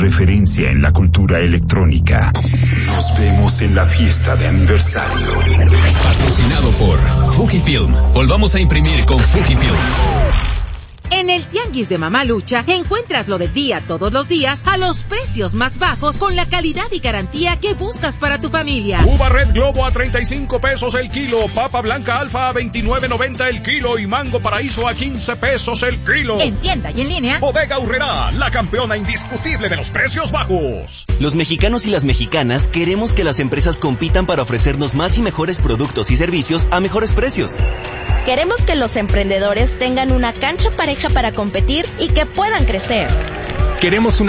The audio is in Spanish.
referencia en la cultura electrónica. Nos vemos en la fiesta de aniversario. Patrocinado por Fujifilm. Volvamos a imprimir con Fujifilm. En el Tianguis de Mamalucha encuentras lo del día todos los días a los precios más bajos con la calidad y garantía que buscas para tu familia. Uva Red Globo a 35 pesos el kilo, papa blanca alfa a 29.90 el kilo y mango paraíso a 15 pesos el kilo. En tienda y en línea. Bodega Aurrerá, la campeona indiscutible de los precios bajos. Los mexicanos y las mexicanas queremos que las empresas compitan para ofrecernos más y mejores productos y servicios a mejores precios. Queremos que los emprendedores tengan una cancha pareja para competir y que puedan crecer. Queremos una